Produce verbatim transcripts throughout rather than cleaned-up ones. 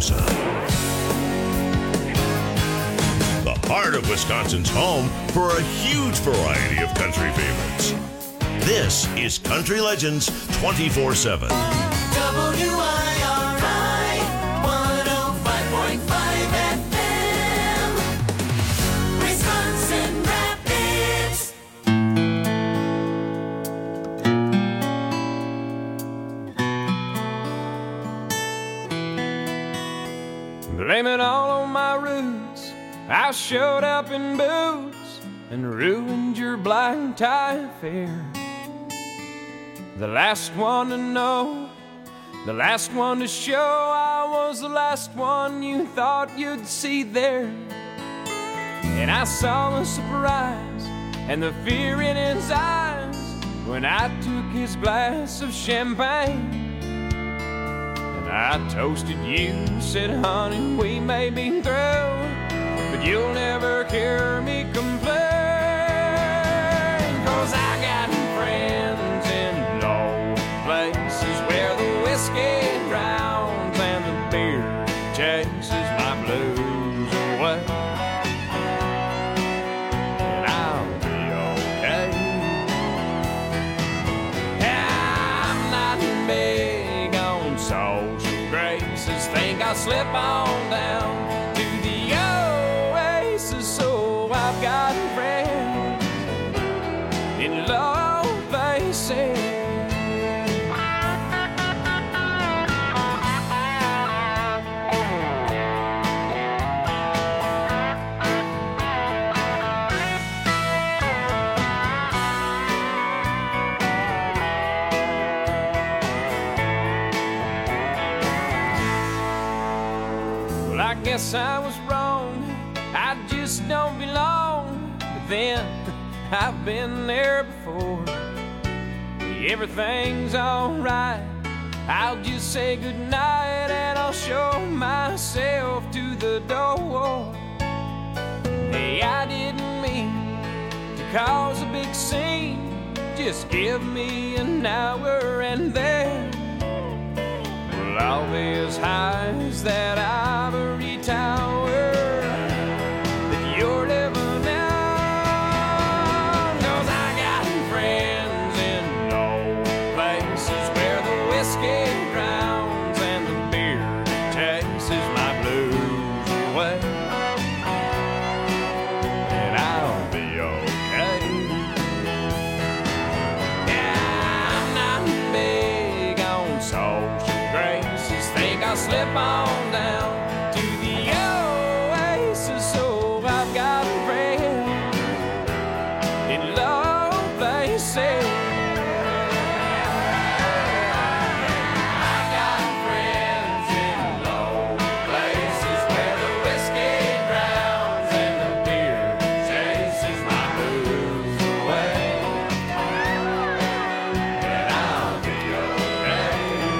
Tuscaloosa. The heart of Wisconsin's home for a huge variety of country favorites. This is Country Legends twenty-four seven. W I R I one oh five point five F M, Wisconsin Rapids. Blame it all on my roots. I showed up in boots and ruined your black tie affair. The last one to know, the last one to show, I was the last one you thought you'd see there. And I saw the surprise and the fear in his eyes when I took his glass of champagne. And I toasted you, said, honey, we may be through, but you'll never hear me complain. 'Cause I got friends in low places where the whiskey drowns and the beer chases my blues away. And I'll be okay. I'm not big on social graces. Think I'll slip on down to the Oasis. So I've got friends in low places. Well, I guess I was wrong. I just don't belong. But then I've been there before. Everything's alright. I'll just say goodnight and I'll show myself to the door. Hey, I didn't mean to cause a big scene. Just give me an hour and then well, I'll be as high as that ivory tower that you're living on. 'Cause I got friends in low places where the whiskey drowns and the beer chases my blues away. And I'll be okay. Yeah, I'm not big on social graces. Think I'll slip on down to the Oasis. So I've got friends in low places. I got friends in low places where the whiskey drowns and the beer chases my blues away. And I'll be okay.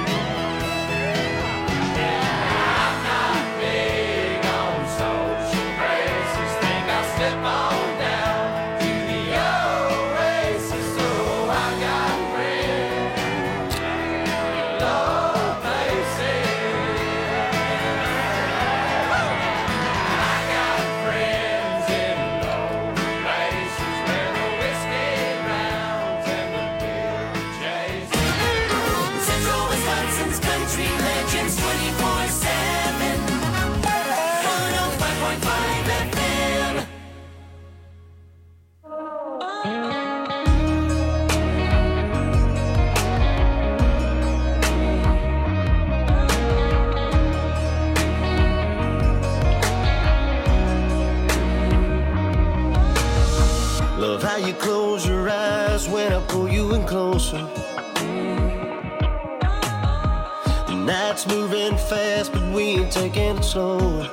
I'm not big on social graces. Think I'll slip on down to the Oasis. So I got friends in low places. I got friends in low places where the whiskey drowns and the beer chases. Central Wisconsin's Country Legends twenty-four seven, one oh five point five F M. Love how you close your eyes when I pull you in closer. The night's moving fast, but we ain't taking it slow.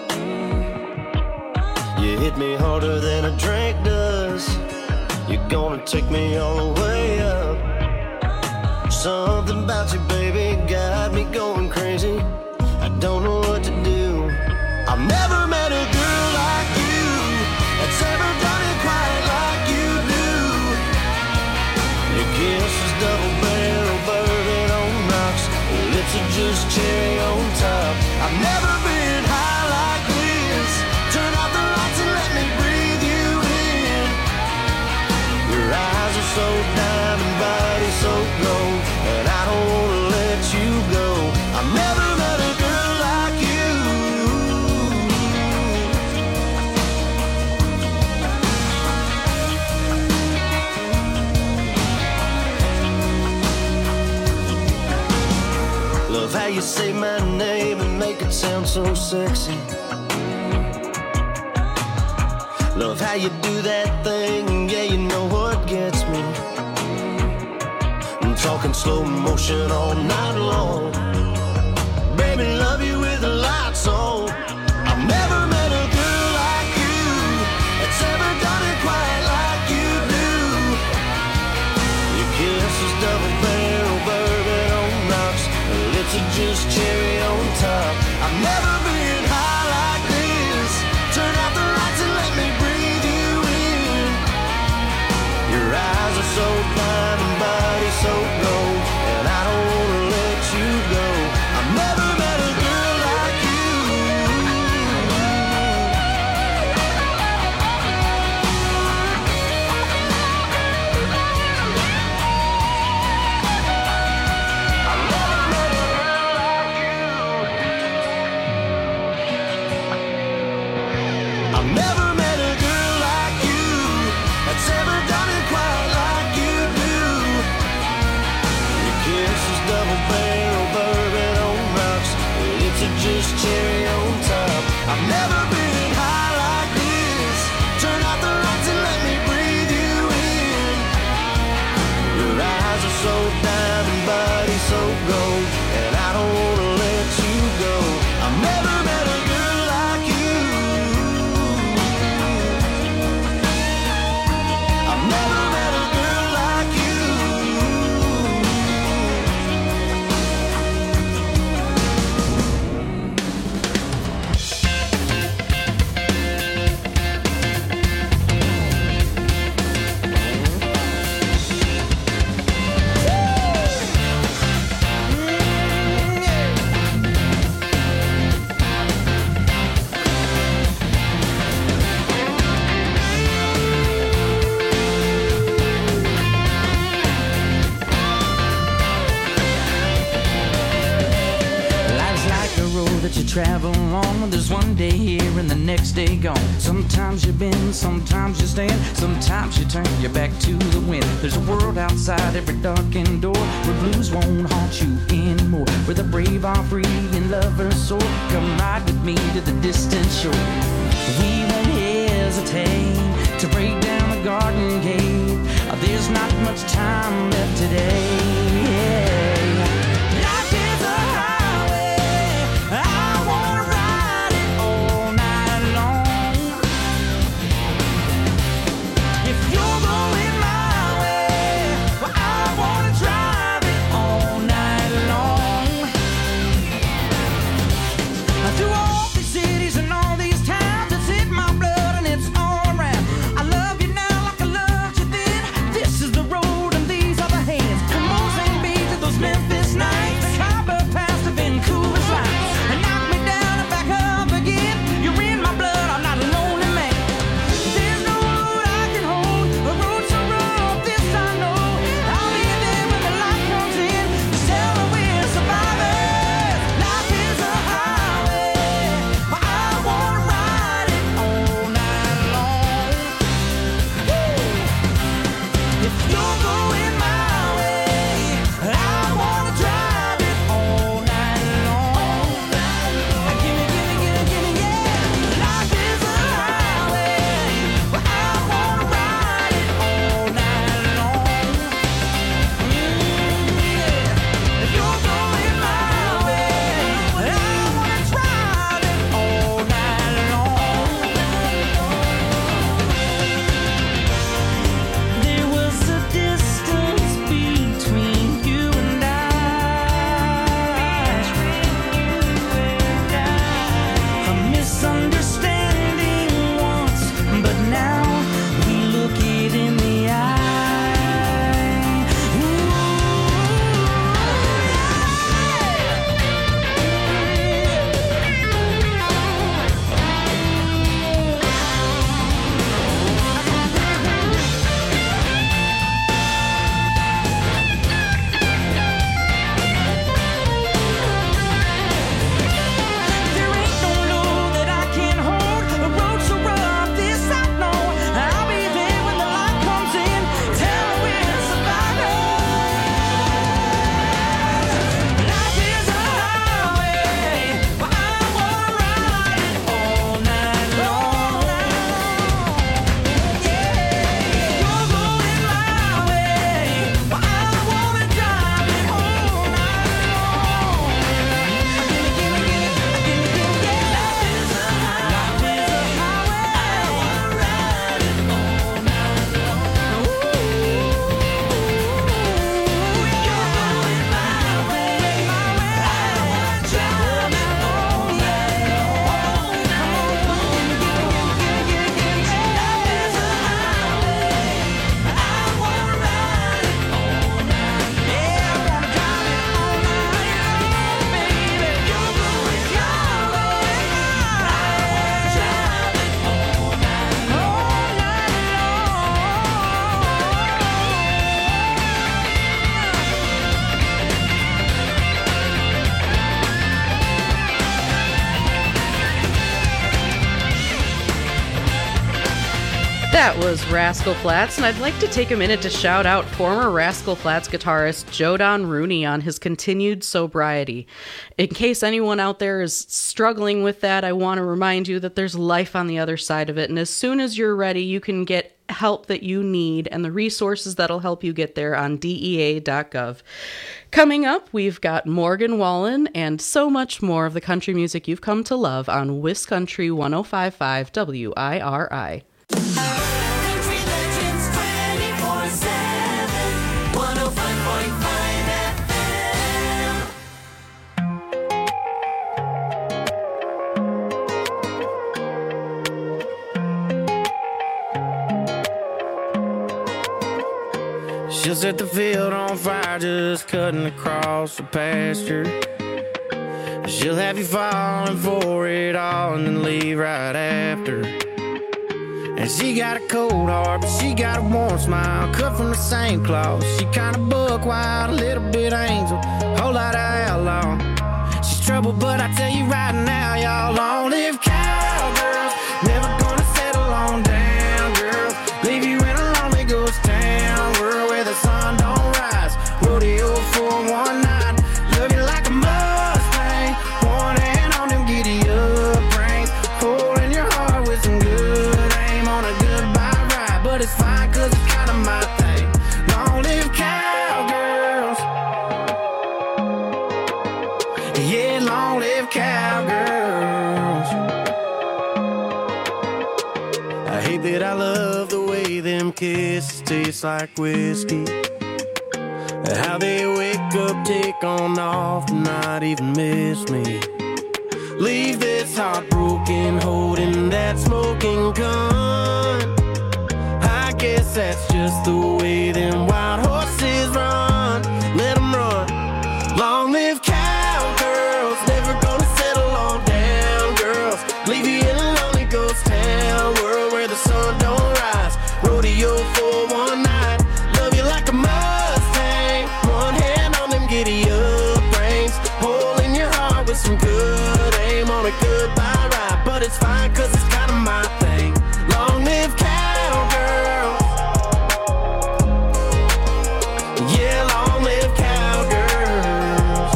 You hit me harder than a drink does. You're gonna take me all the way up. Something about you, baby, got me going crazy. I don't know what to do. I've never met a girl like you that's ever done it quite like you do. Your kiss is double barrel bourbon on rocks. Your lips are just cherry on top. I've never been high like this. Turn off the lights and let me breathe you in. Your eyes are so diamond, body so gold, and I don't wanna let you go. I've never met a girl like you. Love how you say my name and make it sound so sexy. Love how you do that thing, yeah, you know what gets me. I'm talking slow motion all night long. Baby, love you with the lights on. I've never met a girl like you that's ever done it quite like you do. Your kiss is double barrel bourbon on rocks, lips are just cherry on top. I've never been high like this. Turn out the lights and let me breathe you in. Your eyes are so diamond, body so gold, and I don't wanna let you go. I've never met a girl like you. I've never met a girl like you. I've never met a girl like you that's ever done it quite like you do. Your kiss is double barrel bourbon on rocks, lips are just cherry on top. I've never been high like this. Turn out the lights and let me breathe you in. Your eyes are so diamond, body so gold, and I don't wanna let you go. I've never met a girl like you. I've never met a girl like you. Life's like a road that you travel on. There's one day here and the next day gone. Sometimes you bend, sometimes you stand, sometimes you turn your back to the wind. There's a world outside every darkened door where blues won't haunt you anymore, where the brave are free and lovers soar. Come ride with me to the distant shore. We won't hesitate to break down the garden gate. There's not much time left today. Life is a highway, I wanna ride it all night long. If you're going my way, well, I wanna drive it all night long. Through all these cities and all these towns, it's in my blood and it's all around. I love you now like I loved you then. This is the road and these are the hands. Come on, sing, That was Rascal Flatts, and I'd like to take a minute to shout out former Rascal Flatts guitarist Joe Don Rooney on his continued sobriety. In case anyone out there is struggling with that, I want to remind you that there's life on the other side of it, and as soon as you're ready, you can get help that you need and the resources that'll help you get there on D E A dot gov. Coming up, we've got Morgan Wallen and so much more of the country music you've come to love on WisCountry one oh five point five W I R I. Country Legends twenty-four seven, one oh five point five F M. She'll set the field on fire just cutting across the pasture. She'll have you falling for it all and then leave right after. And she got a cold heart, but she got a warm smile, cut from the same cloth. She kinda buck wild, a little bit angel, whole lot of outlaw. She's trouble, but I tell you right now, y'all, long live cowgirls. Never gonna settle on down, girls. Leave you in a lonely ghost town, world where the sun don't rise. Rodeo for one night, love you like a Mustang. One hand on them giddy up reins, holding your heart with some good aim on a goodbye ride. But it's fine, cause it's kinda my thing. Long live cowgirls. Yeah, long live cowgirls. I hate that I love the way them kisses taste like whiskey. How they wake up, take on off, not even miss me. Leave this heartbroken, holding that smoking gun. I guess that's just the way them wild horses run. Let them run. Long live cowgirls, never gonna settle on down, girls. Leave you in a lonely ghost town, world where the sun don't rise. Rodeo for one night, love you like a Mustang. One hand on them giddy up reins, holding your heart with some good aim on a goodbye ride. But it's fine, cause it's kinda my thing. Long live cowgirls. Yeah, long live cowgirls.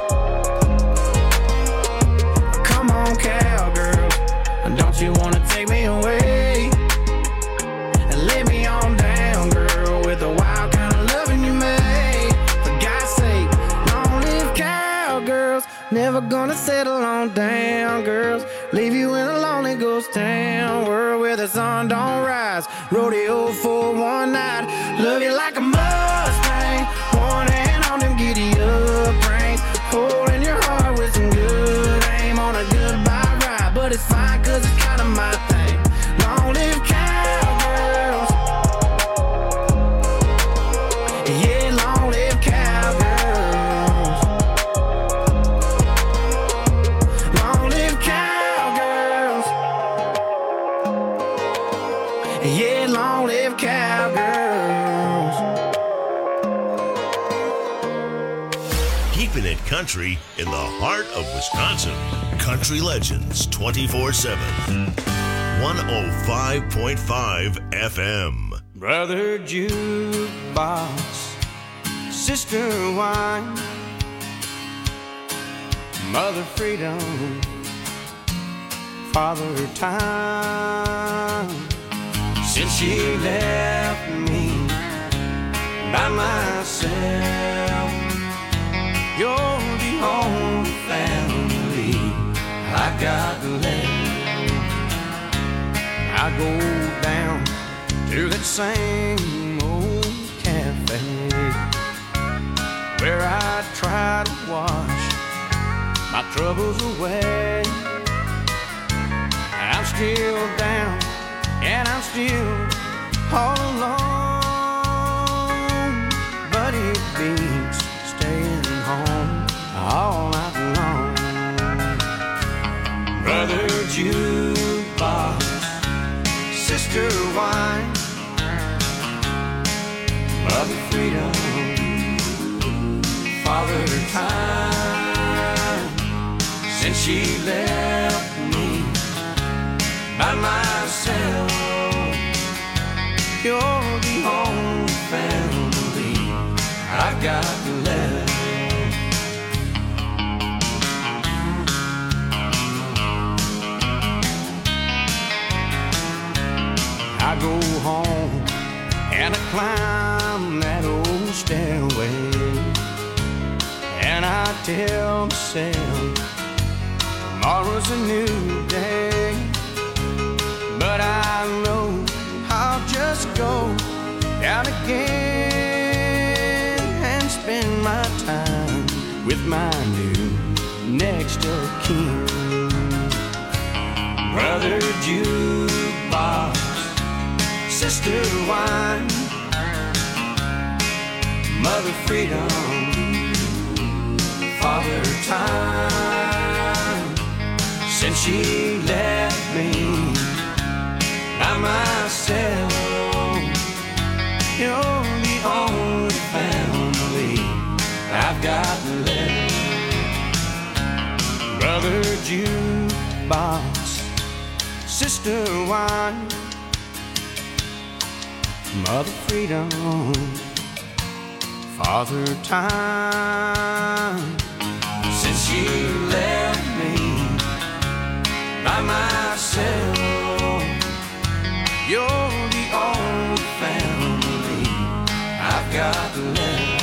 Come on, cowgirls, don't you wanna take me away and lay me on down, girl, with the wild kind of loving you made. For God's sake, long live cowgirls. Never gonna settle on down, girls. Leave you in a lonely ghost town, world where the sun don't rise. Rodeo for one night, love you like a Mustang. One hand on them giddy up reins, holding your heart with some good aim on a goodbye ride. But it's fine, cause it's kinda my thing. Long live cowgirls. Yeah, long live cowgirls. Long live cowgirls. Yeah, long live cowgirls. Keeping it country in the heart of Wisconsin. Country Legends twenty-four seven. one oh five point five F M. Brother jukebox, sister wine, mother freedom, father time. Since she left me by myself, you're the only family I got left. I go down to that same old cafe where I try to wash my troubles away. I'm still down and I'm still all alone, but it beats staying home all night long. Brother jukebox, sister wine, mother freedom, father time. Since she left me by myself, You're the only family I've got left. I go home and I climb that old stairway, and I tell myself tomorrow's a new day. But I know I'll just go down again and spend my time with my new next of kin. Brother jukebox, sister wine, mother freedom, father time. Since she left me by myself, you're the only family I've got left. Brother jukebox, sister wine, mother freedom, father time. Since she left me by myself, you're the only family I've got left.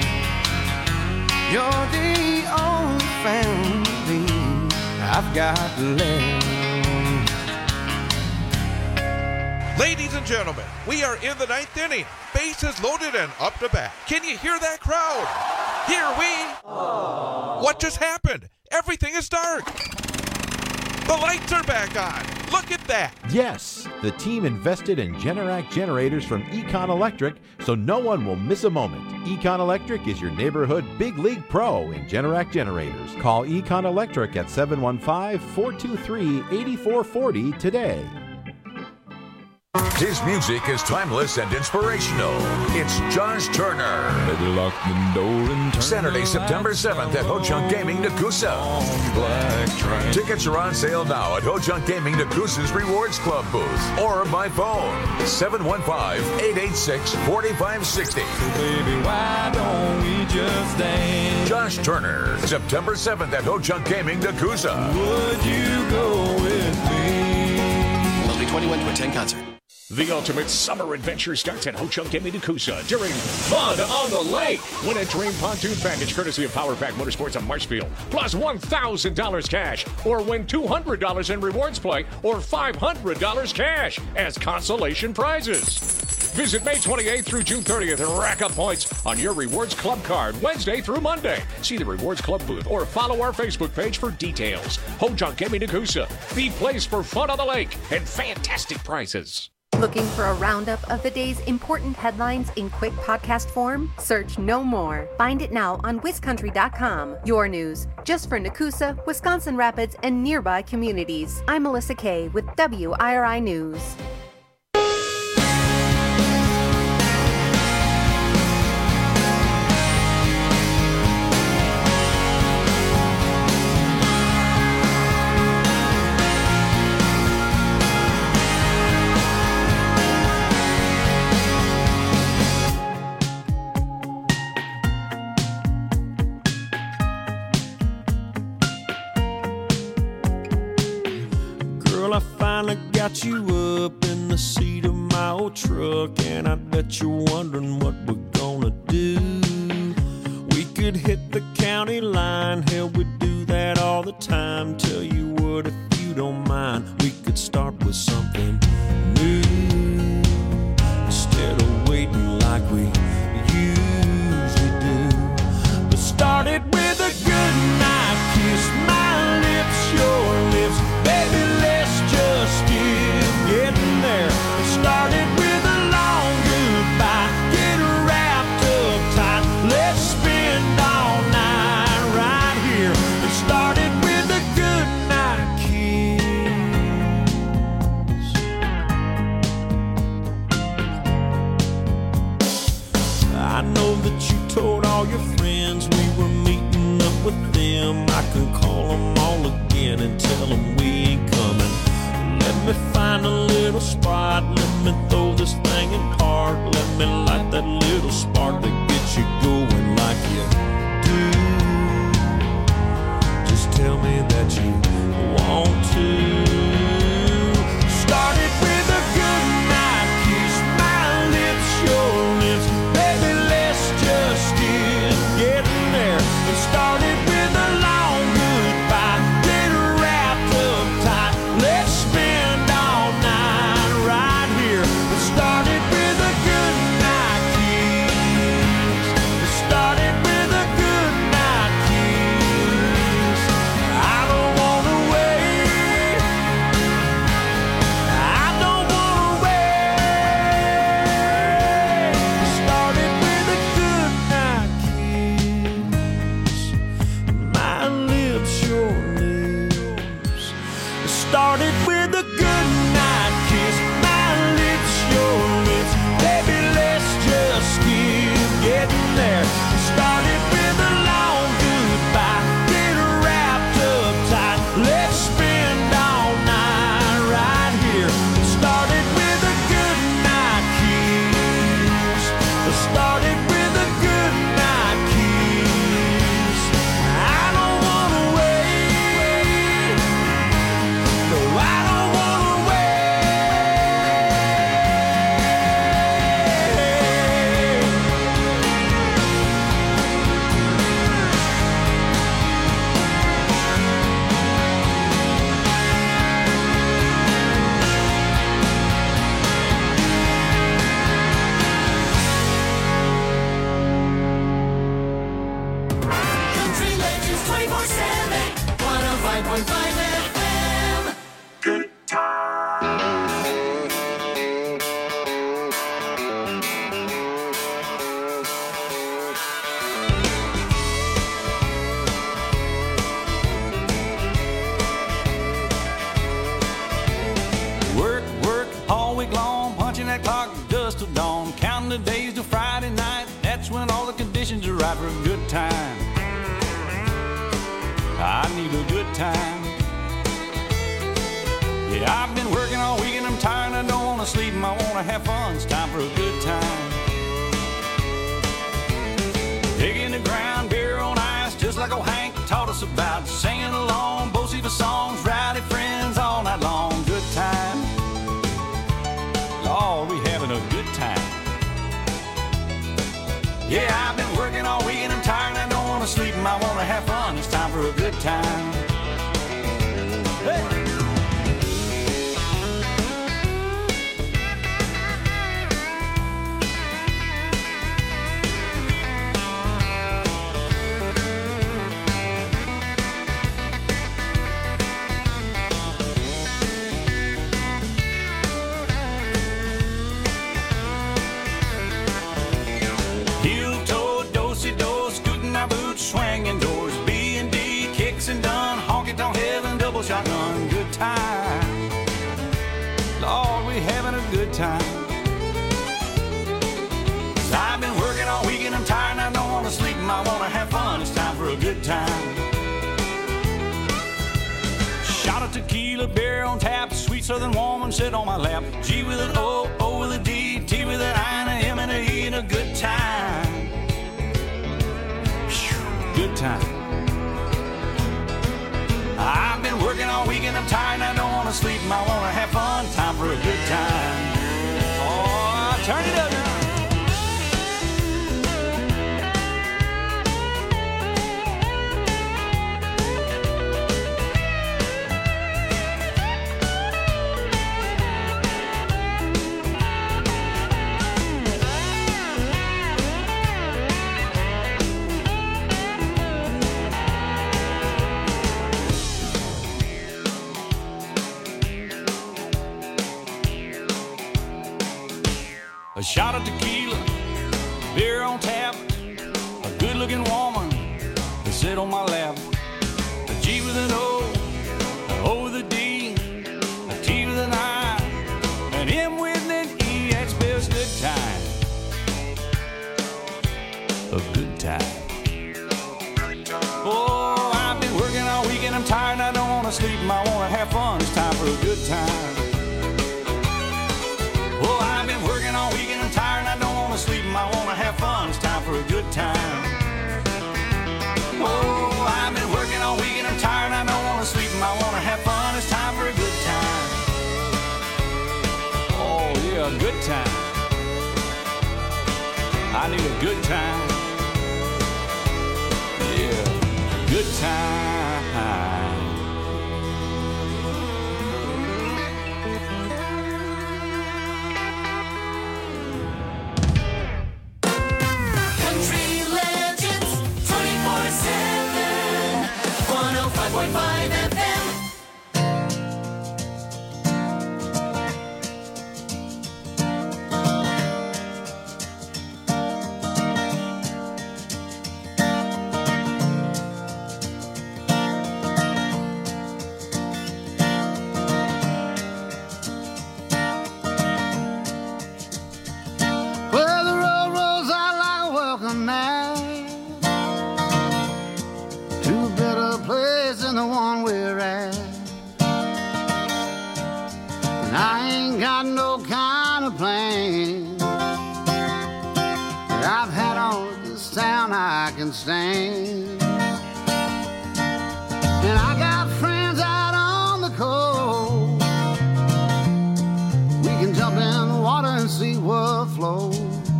You're the only family I've got left. Ladies and gentlemen, we are in the ninth inning. Bases loaded and up to bat. Can you hear that crowd? Here we... Aww. What just happened? Everything is dark. The lights are back on. Look at that. Yes, the team invested in Generac generators from Econ Electric, so no one will miss a moment. Econ Electric is your neighborhood big league pro in Generac generators. Call Econ Electric at seven one five, four two three, eight four four zero today. His music is timeless and inspirational. It's Josh Turner. Lock the door and turn Saturday, September seventh at Ho Chunk Gaming, Nakusa. Tickets are on sale now at Ho Chunk Gaming, Nakusa's Rewards Club booth or by phone seven one five, eight eight six, four five six zero. So baby, why don't we just dance? Josh Turner, September seventh at Ho Chunk Gaming, Nakusa. Would you go with me? Must be twenty-one to attend concert. The ultimate summer adventure starts at Ho Chunk Gaming Nakusa during Fun on the Lake. Win a dream pontoon package courtesy of Power Pack Motorsports on Marshfield, plus one thousand dollars cash, or win two hundred dollars in rewards play or five hundred dollars cash as consolation prizes. Visit May twenty-eighth through June thirtieth and rack up points on your Rewards Club card Wednesday through Monday. See the Rewards Club booth or follow our Facebook page for details. Ho Chunk Gaming Nakusa, the place for fun on the lake and fantastic prizes. Looking for a roundup of the day's important headlines in quick podcast form? Search No More. Find it now on Wiz Country dot com. Your news, just for Nakusa, Wisconsin Rapids, and nearby communities. I'm Melissa Kay with W I R I News. I finally got you up in the seat of my old truck, and I bet you're wondering what we're gonna do. We could hit the county line, hell, we do that all the time. Tell you what, if you don't mind, we could start with something new instead of waiting like we usually do. But start it with a good night kiss, my lips, your lips, baby, let's just get getting there. Started with a long goodbye, get wrapped up tight, let's spend all night right here. It started with a good night kiss. I know that you told all your friends we were meeting me that you want to. Started with a good night kiss, my lips, your lips. Baby, let's just get getting there. It started with a long goodbye, get wrapped up tight. Let's spend all night right here. It started with a good night kiss. It started with a good night kiss. I don't wanna wait. I don't wanna wait. It started with a good night kiss. My lips, your lips. It started with a good night kiss. My lips, your lips. Baby, let's just keep getting there. It started with a long goodbye, get wrapped up tight. Let's spend all night right here. It started with a good night kiss. It started with a good night kiss. I don't wanna wait. No, I don't wanna Country Legends twenty-four seven, one oh five point five F M. Good Work, work, all week long, punching that clock dust till dawn, counting the days till Friday night. That's when all the conditions are right for a good time. I need a good time. Yeah, I've been working all week and I'm tired. I don't want to sleep and I want to have fun. It's time for a good time. Digging the ground, beer on ice, just like old Hank taught us about. Singing along, both the songs, rowdy friends all night long. Good time. Lord, we having a good time. Yeah, I've been working all week and I'm tired and I don't want to sleep and I want to have fun. It's time for a good time. Hey! Heel toe, do-si-do, scooting my boots, swinging doors, B and D, kicks and done, honky-tonk heaven, double shotgun, good time. Lord, we having a good time. 'Cause I've been working all week and I'm tired and I don't want to sleep and I want to have fun. It's time for a good time. Shot of tequila, beer on tap, sweet southern woman sit on my lap. G with an O, O with a D, T with an I and a M and a E and a good time. Phew, good time. I've been working all week and I'm tired and I don't want to sleep and I want to have fun. Time for a good time. Oh, turn it up now. A shot of tequila, beer on tap, a good-looking woman to sit on my lap. A G with an O, an O with a D, a T with an I, an M with an E. That spells good time. A good time. Oh, I've been working all week and I'm tired and I don't want to sleep and I want to have fun. It's time for a good time. Oh, I've been working all week and I'm tired and I don't want to sleep and I want to have fun. It's time for a good time. Oh, I've been working all week and I'm tired and I don't can stand. And I got friends out on the coast. We can jump in the water and see what flows.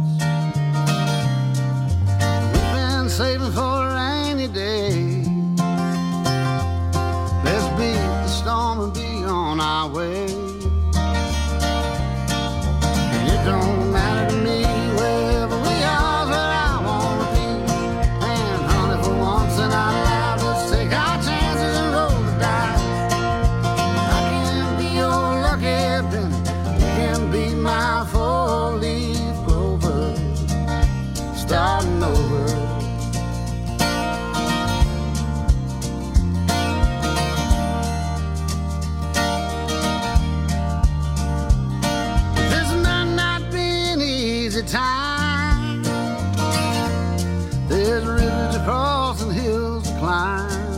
We've been saving for a rainy day. Let's beat the storm and be on our way. And it don't matter to me wherever we are, where I wanna be. And honey, for once in our lives, let's take our chances and roll the dice. I can be your lucky penny, you can be my four-leaf clover, starting over. This might not be an easy time. There's rivers to cross and hills to climb.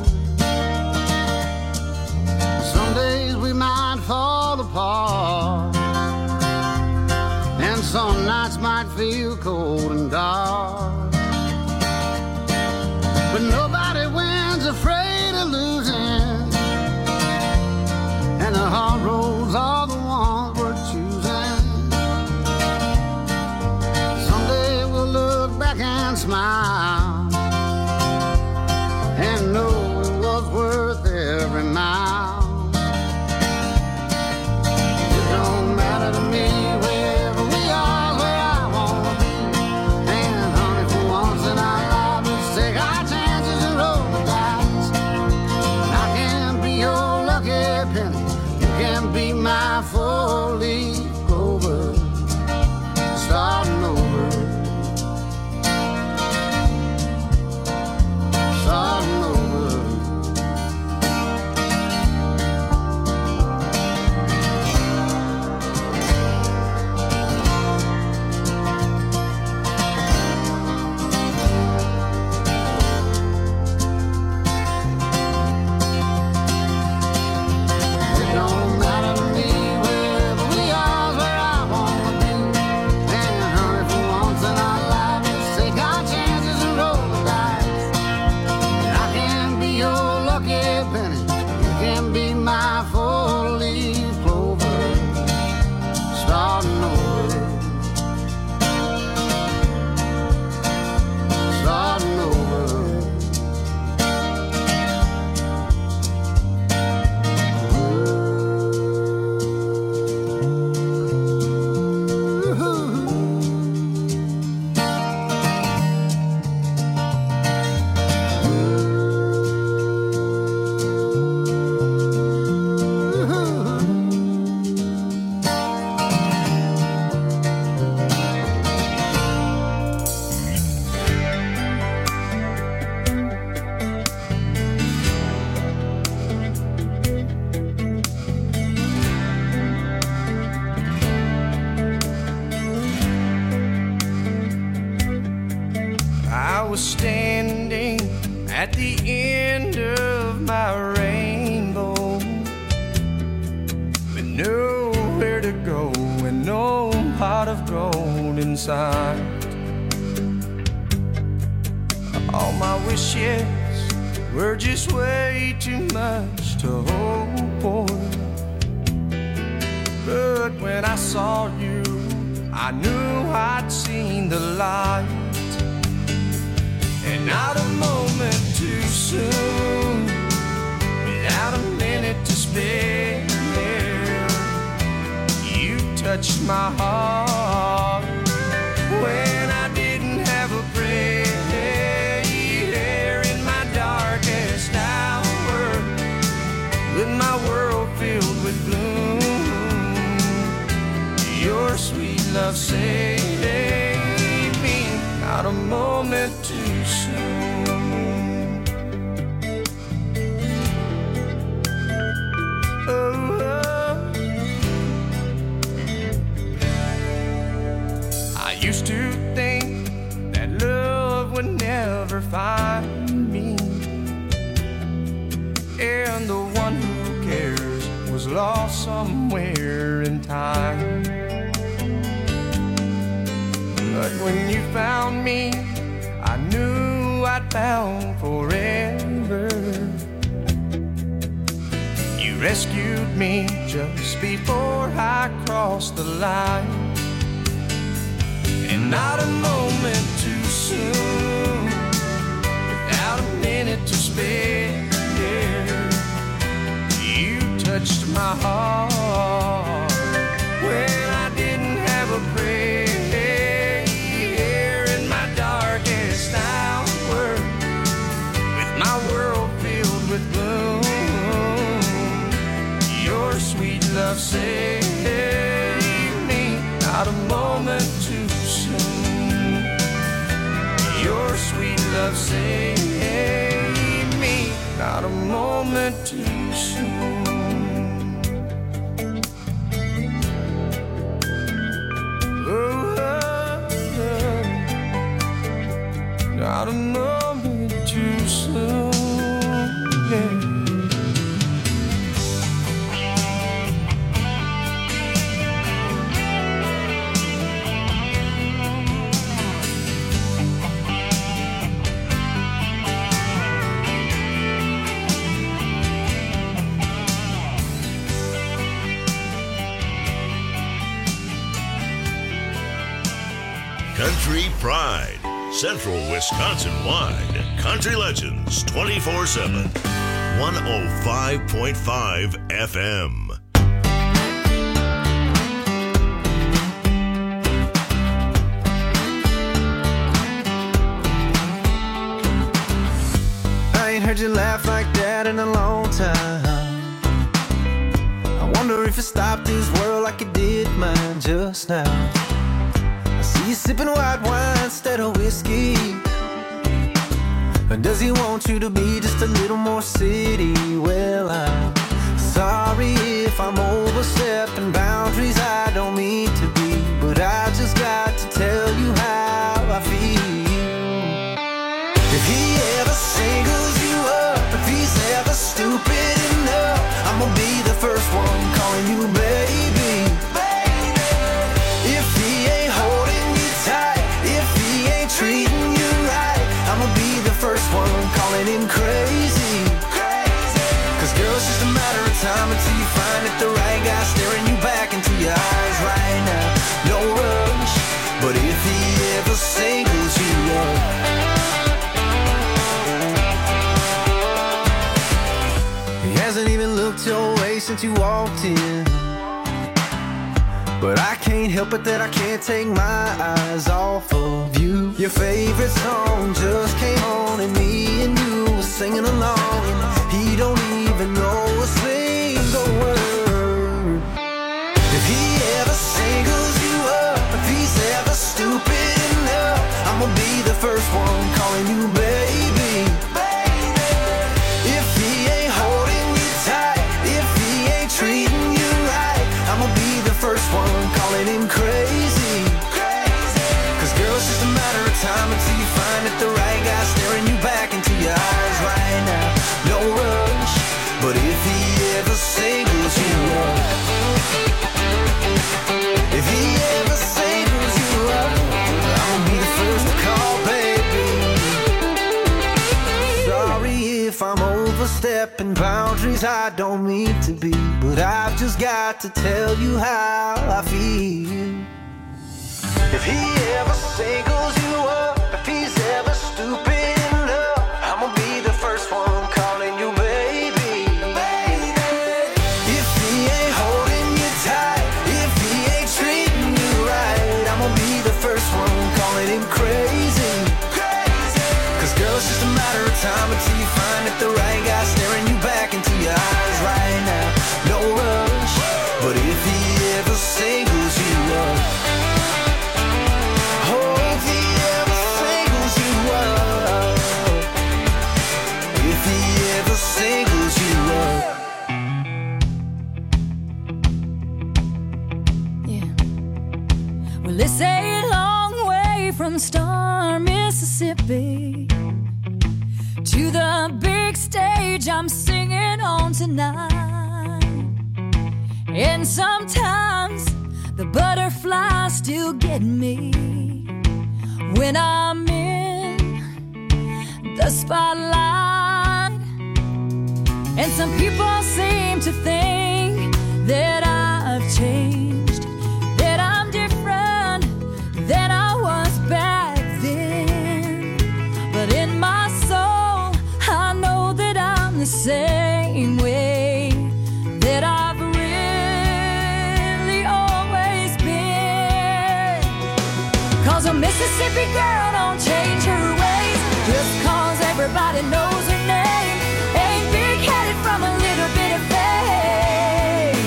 Some days we might fall apart, and some nights might feel cold and dark. But nobody wins afraid of losing, and the hard roads are the ones we're choosing. Someday we'll look back and smile and know it was worth every mile. It don't matter to me wherever we are, where I wanna be. And honey, for once in our lives, let's take our chances and roll the dice. And I can be your lucky penny, you can be my four-leaf clover, starting over, starting over. It don't matter to me wherever we are, where I wanna be. And honey, for once in our lives, let's take our chances and roll the dice. And I can be your lucky penny, you can be my four-leaf clover, starting over, starting over. I was standing at the end of my rainbow, with nowhere to go and no pot of gold inside. All my wishes were just way too much to hope for. But when I saw you, I knew I'd seen the light. And not a moment too soon, without a minute to spare, you touched my heart when I didn't have a prayer. In my darkest hour, with my world filled with gloom, your sweet love saved me, not a moment too soon. Oh, oh. I used to think that love would never find me, and the one who cares was lost somewhere in time. But when you found me, I knew not bound forever. You rescued me just before I crossed the line, and not a moment too soon, without a minute to spare. You touched my heart when I didn't have a prayer. In my darkest hour, with my world filled with gloom, your sweet love saved me, not a moment too soon. Your sweet love saved me, not a moment too soon. Not a moment too soon, yeah. Country Pride, Central Wisconsin-wide. Country Legends twenty-four seven. one oh five point five F M. I ain't heard you laugh like that in a long time. I wonder if you stopped this world like you did mine just now. See you sipping white wine instead of whiskey. And does he want you to be just a little more city? Well, I'm sorry if I'm overstepping boundaries I don't mean to be, but I just got to tell you how I feel. If he ever singles you up, if he's ever stupid enough, I'm gonna be the first one calling you baby. Treating you right, I'ma be the first one calling him crazy. Crazy. Cause girl, it's just a matter of time until you find that the right guy staring you back into your eyes right now. No rush, but if he ever singles you up, he hasn't even looked your way since you walked in. But I can't help it that I can't take my eyes off of you. Your favorite song just came on and me and you were singing along, and he don't even know a single word. If he ever singles you up, if he's ever stupid enough, I'ma be the first one calling you baby. If he ain't holding you tight, if he ain't treating you right, I'ma be the first one calling him crazy. Crazy. Cause girl, it's just a matter of time until you find that the right guy staring you back into your eyes right now. No rush, but if he ever singles you up, if he ever singles you up, I'll be the first to call, baby. Sorry if I'm overstepping boundaries I don't mean to be, but I've just got to tell you how I feel. If he ever singles you up, if he's ever stupid enough, I'ma be the first one calling you baby. If he ain't holding you tight, if he ain't treating you right, I'ma be the first one calling him crazy. Cause girl, it's just a matter of time until you find that the right guy staring you back into your eyes right now. No rush, but if he ever singles you up, oh, if he ever singles you up, if he ever singles you up. Yeah. Well, it's a long way from Star, Mississippi to the big stage I'm singing on tonight. And sometimes the butterflies still get me when I'm in the spotlight. And some people seem to think that I've changed, that I'm different than I was back then. But in my soul, I know that I'm the same way that I've really always been. Cause a Mississippi girl don't change her ways just cause everybody knows her name. Ain't big-headed from a little bit of fame.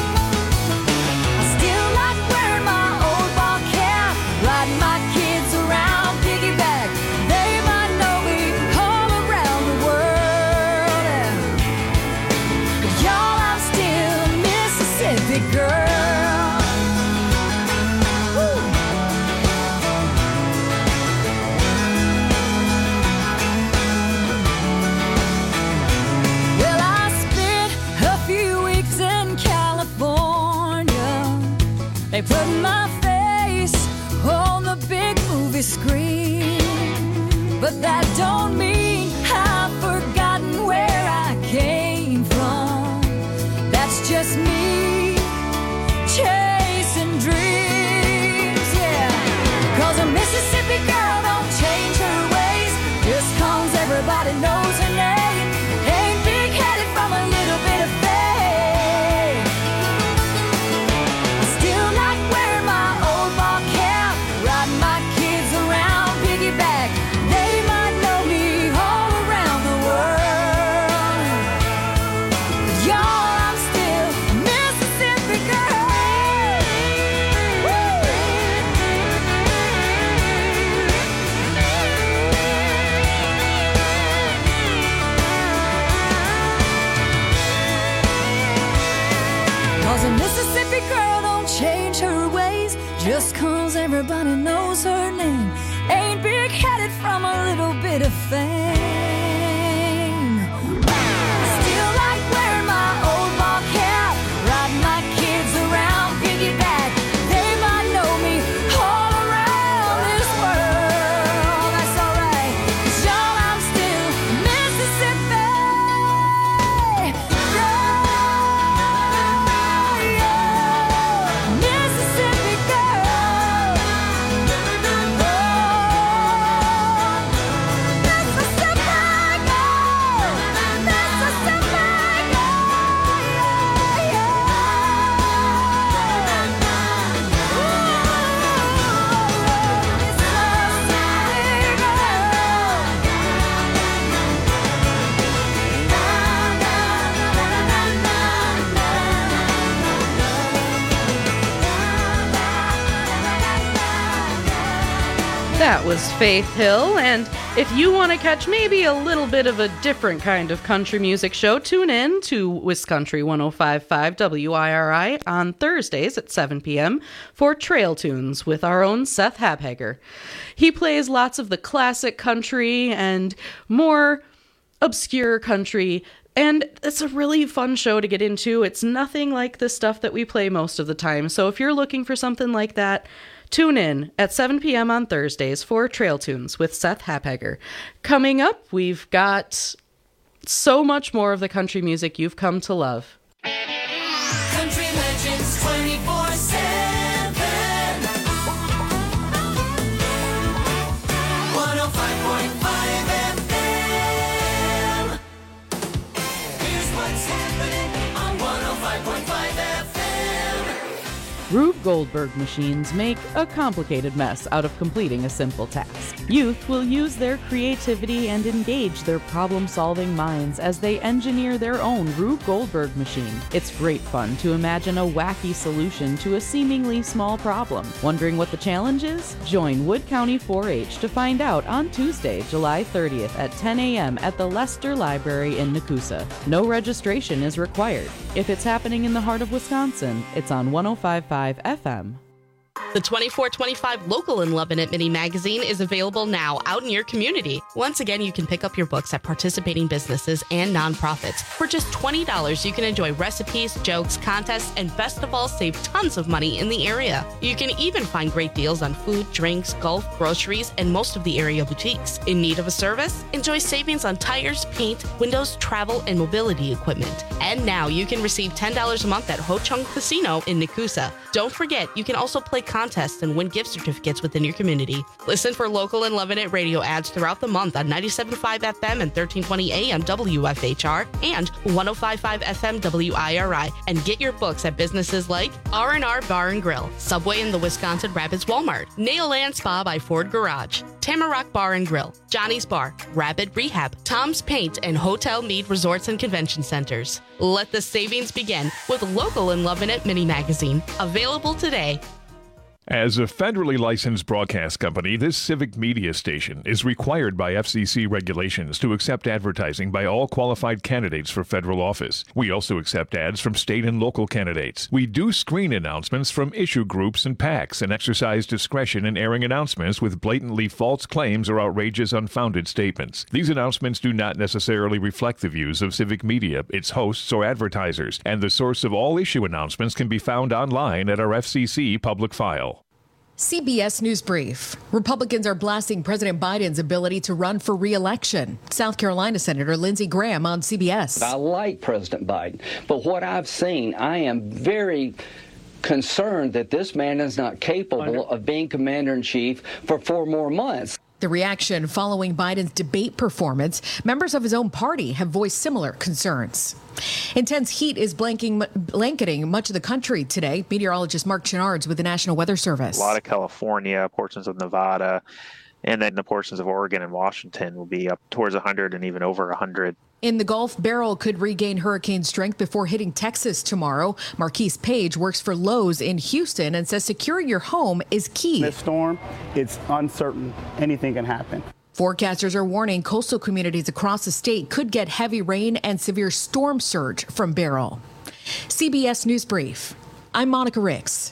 I still like wearing my old ball cap, riding my kids around piggyback. They might know me all around the world. But y'all, I'm still a Mississippi girl. Woo. Well, I spent a few weeks in California. They put my face on the big movie screen. But that don't mean I've forgotten where I came from. That's just me chasing dreams, yeah. Cause a Mississippi girl don't change her ways just cause everybody knows her name. Ain't big-headed from a little bit of fame. I still like wearing my old ball cap, riding my kids around piggyback. They might know me all around the world. But y'all, I'm still a Mississippi girl. Woo! Cause a Mississippi girl don't change her ways just cause everybody knows her name. Ain't big-headed from a little bit of fame. Still like wearing my old ball cap, riding my kids around piggyback. They might know me all around this world. That's alright, cause y'all, I'm still Mississippi girl. Mississippi girl. That was Faith Hill, and if you want to catch maybe a little bit of a different kind of country music show, tune in to Wiscountry one oh five point five W I R I on Thursdays at seven p.m. for Trail Tunes with our own Seth Habhager. He plays lots of the classic country and more obscure country, and it's a really fun show to get into. It's nothing like the stuff that we play most of the time, so if you're looking for something like that, tune in at seven p.m. on Thursdays for Trail Tunes with Seth Habhager. Coming up, we've got so much more of the country music you've come to love. Country Legends twenty-four seven. one oh five point five F M. Here's what's happening on one oh five point five F M. Rube Goldberg machines make a complicated mess out of completing a simple task. Youth will use their creativity and engage their problem-solving minds as they engineer their own Rube Goldberg machine. It's great fun to imagine a wacky solution to a seemingly small problem. Wondering what the challenge is? Join Wood County four H to find out on Tuesday, July thirtieth at ten a.m. at the Lester Library in Nakusa. No registration is required. If it's happening in the heart of Wisconsin, it's on one oh five point five F M. The twenty-four twenty-five Local and Lovin' It mini magazine is available now out in your community. Once again, you can pick up your books at participating businesses and nonprofits. For just twenty dollars, you can enjoy recipes, jokes, contests, and best of all, save tons of money in the area. You can even find great deals on food, drinks, golf, groceries, and most of the area boutiques. In need of a service? Enjoy savings on tires, paint, windows, travel, and mobility equipment. And now you can receive ten dollars a month at Ho Chung Casino in Nakusa. Don't forget, you can also play contests and win gift certificates within your community. Listen for Local and Lovin' It radio ads throughout the month on ninety-seven point five F M and thirteen twenty A M W F H R and one oh five point five F M W I R I, and get your books at businesses like R and R Bar and Grill, Subway in the Wisconsin Rapids Walmart, Nail Land Spa by Ford Garage, Tamarack Bar and Grill, Johnny's Bar, Rapid Rehab, Tom's Paint, and Hotel Mead Resorts and Convention Centers. Let the savings begin with Local and Lovin' It mini magazine, available today. As a federally licensed broadcast company, this civic media station is required by F C C regulations to accept advertising by all qualified candidates for federal office. We also accept ads from state and local candidates. We do screen announcements from issue groups and PACs and exercise discretion in airing announcements with blatantly false claims or outrageous, unfounded statements. These announcements do not necessarily reflect the views of civic media, its hosts, or advertisers, and the source of all issue announcements can be found online at our F C C public file. C B S News Brief. Republicans are blasting President Biden's ability to run for re-election. South Carolina Senator Lindsey Graham on C B S. I like President Biden, but what I've seen, I am very concerned that this man is not capable of being commander-in-chief for four more months. The reaction following Biden's debate performance, members of his own party have voiced similar concerns. Intense heat is blanking, blanketing much of the country today. Meteorologist Mark Chenards with the National Weather Service. A lot of California, portions of Nevada, and then the portions of Oregon and Washington will be up towards one hundred and even over one hundred. In the Gulf, Beryl could regain hurricane strength before hitting Texas tomorrow. Marquise Page works for Lowe's in Houston and says securing your home is key. This storm, it's uncertain. Anything can happen. Forecasters are warning coastal communities across the state could get heavy rain and severe storm surge from Beryl. C B S News Brief. I'm Monica Ricks.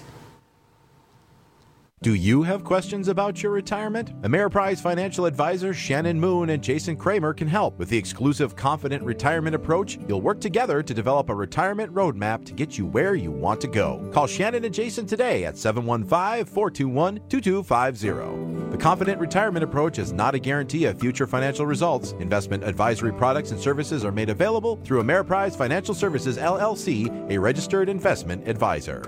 Do you have questions about your retirement? Ameriprise financial advisors Shannon Moon and Jason Kramer can help. With the exclusive Confident Retirement Approach, you'll work together to develop a retirement roadmap to get you where you want to go. Call Shannon and Jason today at seven one five, four two one, two two five zero. The Confident Retirement Approach is not a guarantee of future financial results. Investment advisory products and services are made available through Ameriprise Financial Services, L L C, a registered investment advisor.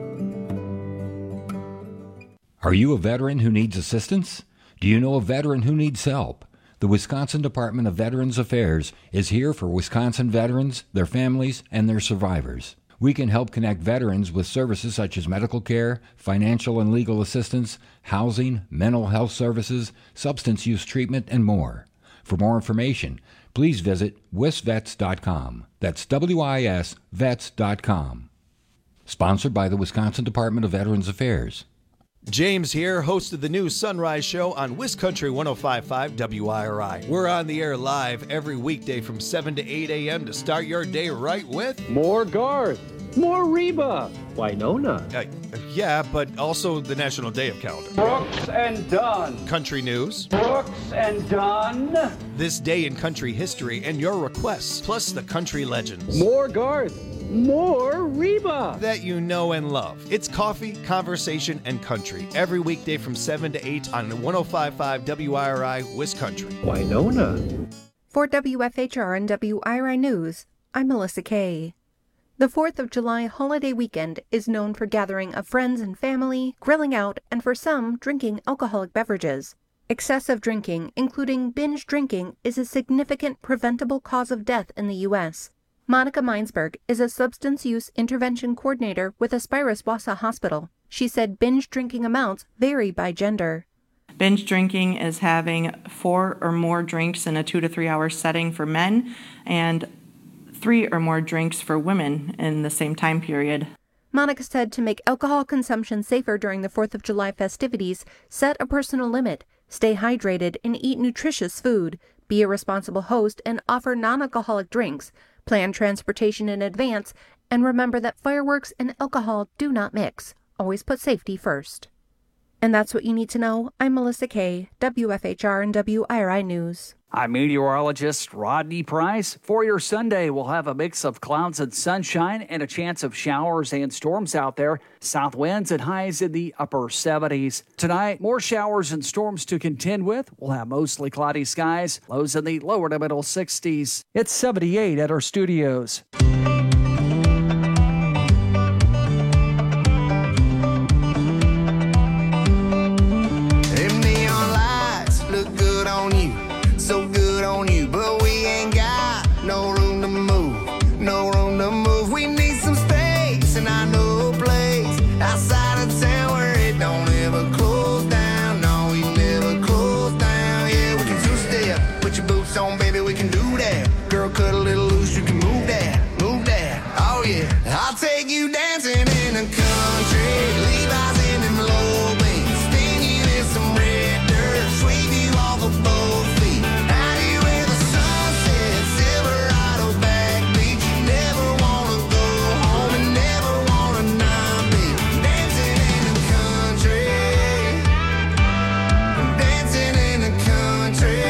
Are you a veteran who needs assistance? Do you know a veteran who needs help? The Wisconsin Department of Veterans Affairs is here for Wisconsin veterans, their families, and their survivors. We can help connect veterans with services such as medical care, financial and legal assistance, housing, mental health services, substance use treatment, and more. For more information, please visit wisvets dot com. That's W I S vets dot com. Sponsored by the Wisconsin Department of Veterans Affairs. James here, host of the new Sunrise Show on WisCountry one oh five point five W I R I. We're on the air live every weekday from seven to eight a.m. to start your day right with... More Garth, more Reba, Winona. Uh, yeah, but also the National Day of Calendar. Brooks and Dunn. Country news. Brooks and Dunn. This day in country history and your requests, plus the country legends. More Garth. More Reba that you know and love. It's coffee, conversation, and country every weekday from seven to eight on one oh five point five W I R I WisCountry. Winona. For W F H R and W I R I News, I'm Melissa Kay. The fourth of July holiday weekend is known for gathering of friends and family, grilling out, and for some, drinking alcoholic beverages. Excessive drinking, including binge drinking, is a significant preventable cause of death in the U S Monica Meinsberg is a substance use intervention coordinator with Aspirus Wausau Hospital. She said binge drinking amounts vary by gender. Binge drinking is having four or more drinks in a two to three hour setting for men and three or more drinks for women in the same time period. Monica said to make alcohol consumption safer during the fourth of July festivities, set a personal limit, stay hydrated and eat nutritious food, be a responsible host and offer non-alcoholic drinks, plan transportation in advance, and remember that fireworks and alcohol do not mix. Always put safety first. And that's what you need to know. I'm Melissa Kay, W F H R and W I R I News. I'm meteorologist Rodney Price. For your Sunday, we'll have a mix of clouds and sunshine and a chance of showers and storms out there. South winds and highs in the upper seventies. Tonight, more showers and storms to contend with. We'll have mostly cloudy skies, lows in the lower to middle sixties. It's seventy-eight at our studios. Them neon lights look good on you, so good on you, but we ain't got no room to move, no room to move. We need some space, and I know a place outside of town where it don't ever close down. No, we never close down. Yeah, we can two-step, put your boots on, baby, we can do that. Girl, cut a little loose, you can move that, move that. Oh yeah, I'll take you dancing in the country, Levi's in them low beams, spin you in some red dirt, sweep you off of both feet. Out here where the sun sets, Silverado backbeat. You never wanna go home and never wanna not be dancing in the country, dancing in the country.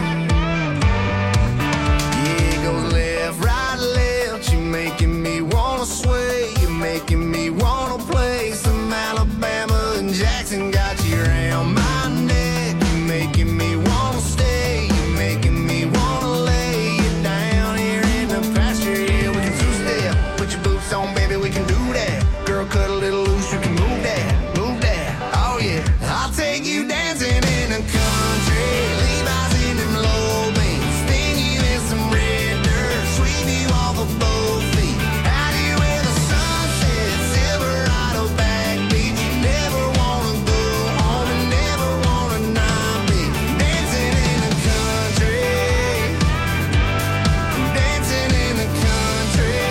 Yeah, it goes left, right, left. You're making me wanna sway. You're making me wanna play some Alabama and Jackson. Got you around my neck. You're making me wanna stay. You're making me wanna lay you down here in the pasture. Yeah, we can two-step. Put your boots on, baby, we can do that. Girl, cut a little loose, you can move that, move that. Oh yeah, I'll take you dancing in the country. Levi's in them low beams, spin you in some red dirt, sweep you off of both feet. Out here where the sun sets, Silverado backbeat. You never wanna go home and never wanna not be dancing in the country, dancing in the country.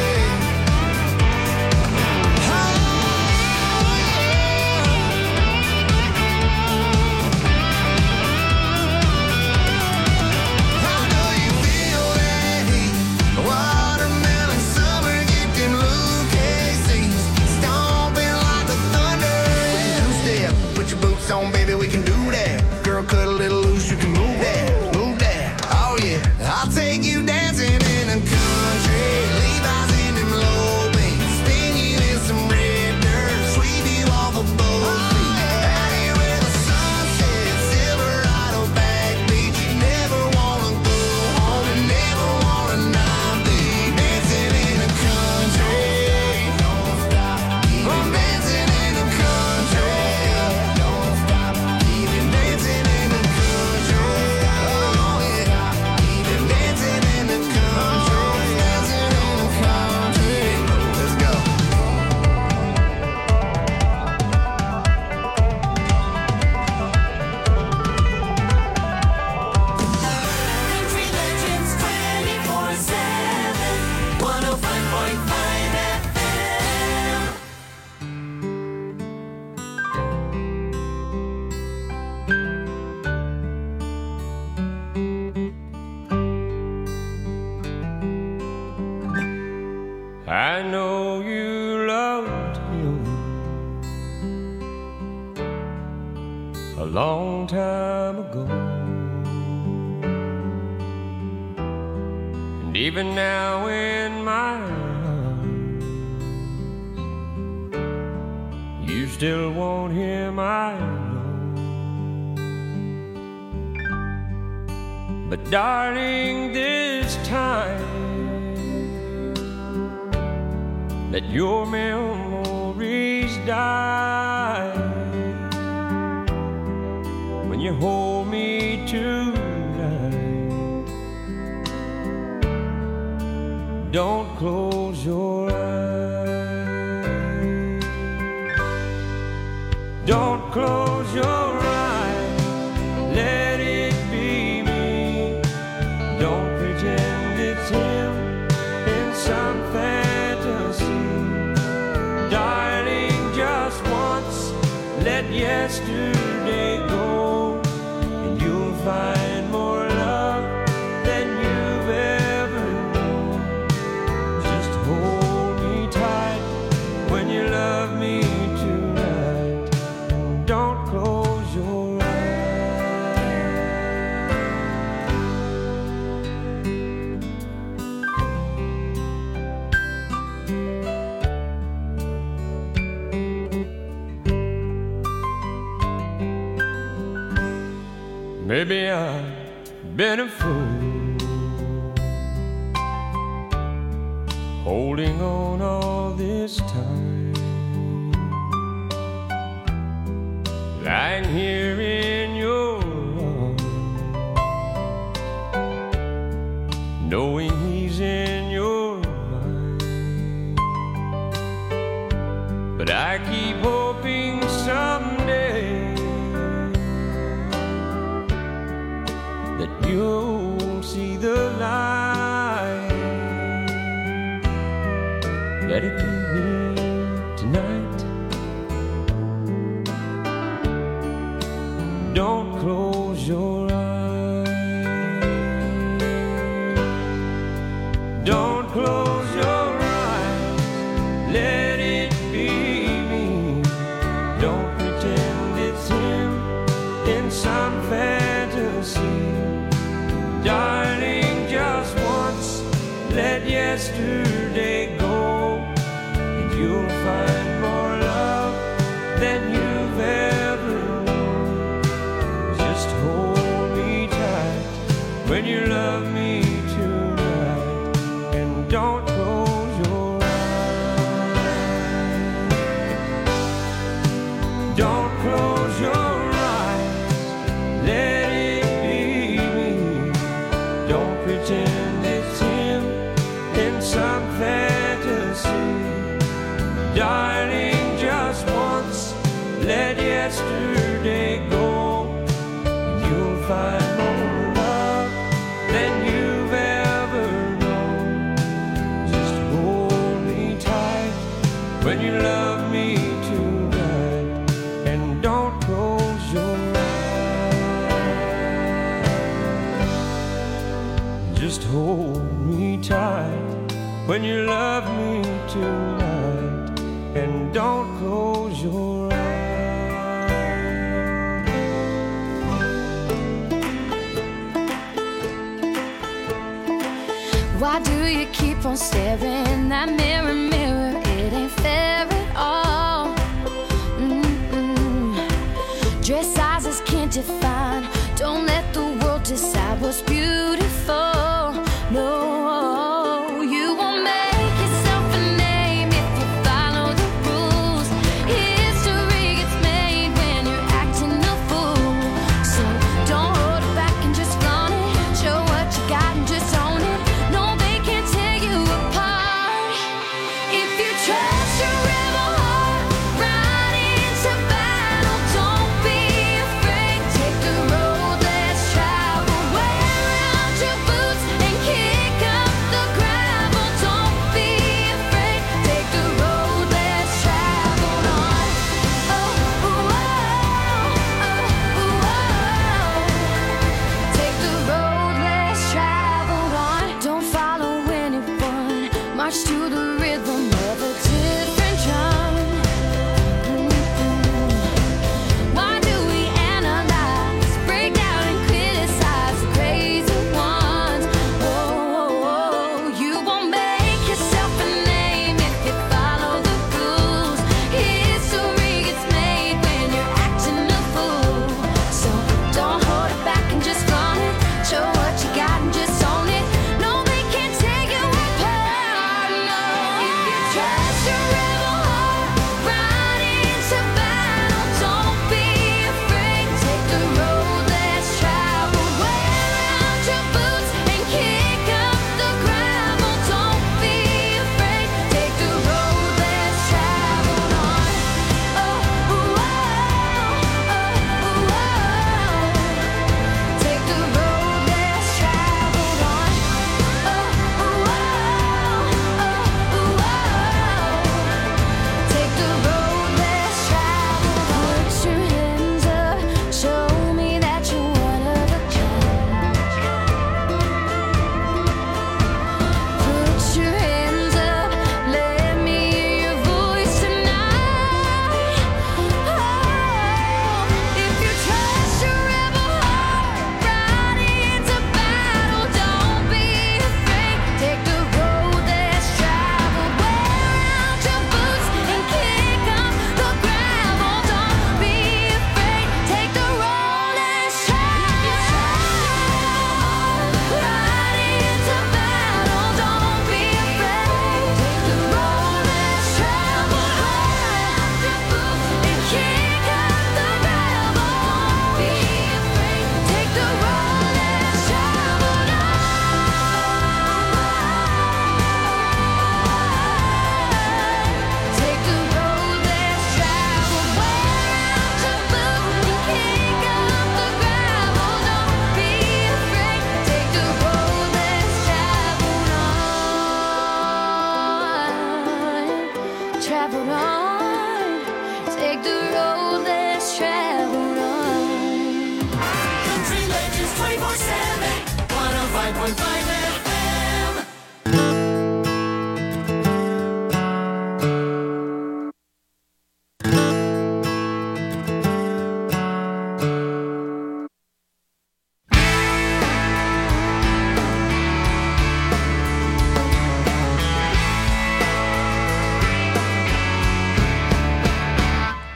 I know you feel that heat. Watermelon summer, get them Lucasies, stomping like the thunder. We can two-step, put your boots on, baby, we can do that. Girl, cut a little loose, you can move that, move that. Oh yeah, I'll take you dancing in the country. Levi's in them low beams, spin you in some red dirt, sweep you off of both feet. Out here where the sun sets, Silverado backbeat. You never wanna go home and never wanna not be dancing in the country. Don't stop, keep on dancing in the country. Don't stop, keep it dancing in the country. Oh yeah, keep it dancing in the country, dancing in the country. Let's go. Country Legends twenty-four seven, one oh five point five F M. I know you loved him a long time ago, and even now in my arms, you still want him, I know. But darling, this time let your memories die when you hold me tonight. Don't close your eyes. Don't close your eyes. Let it be me. Don't pretend it's him in some fantasy. Darling, just once, let yesterday go, and you'll find more love than you've ever known. Just hold me tight when you love me tonight. Maybe I've been a fool, holding on all this time, lying here in your arms, knowing he's in your mind. But I keep hoping someday that you'll see the light. Let it be me tonight. Don't close your eyes. Don't close your eyes. Let it be me. Don't pretend it's him in some fantasy. Darling, just once, let yesterday go, and you'll find more love than you've ever known. Just hold me tight when you love me tonight, and don't close your eyes. Don't close your eyes. Let it pretend it's him in some fantasy. Darling, just once, let yesterday go, and you'll find more love than you've ever known. Just hold me tight when you love me tonight, and don't close your eyes. Just hold me tight when you love me tonight, and don't close your eyes. Why do you keep on staring that mirror, mirror? It ain't fair at all. Mm-mm. Dress sizes can't define. Don't let the world decide what's beautiful. No, you won't make yourself a name if you follow the rules. History gets made when you're acting a fool. So don't hold it back and just flaunt it. Show what you got and just own it. No, they can't tear you apart. If you trust your rebel heart, ride into battle. Don't be afraid. Take the road less traveled. Wear out your boots and kick up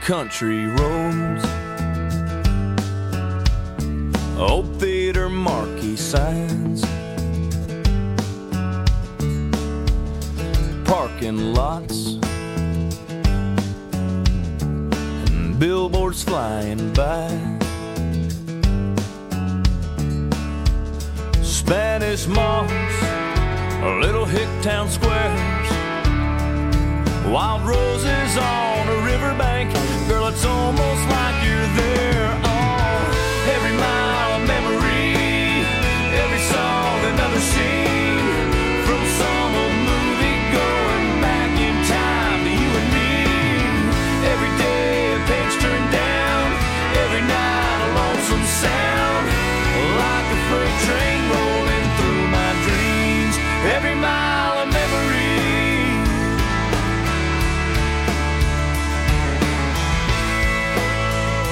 country roads, old theater marquee signs, parking lots, and billboards flying by. Spanish moss, little hick town squares, wild roses on a riverbank. Girl, it's almost like you're there.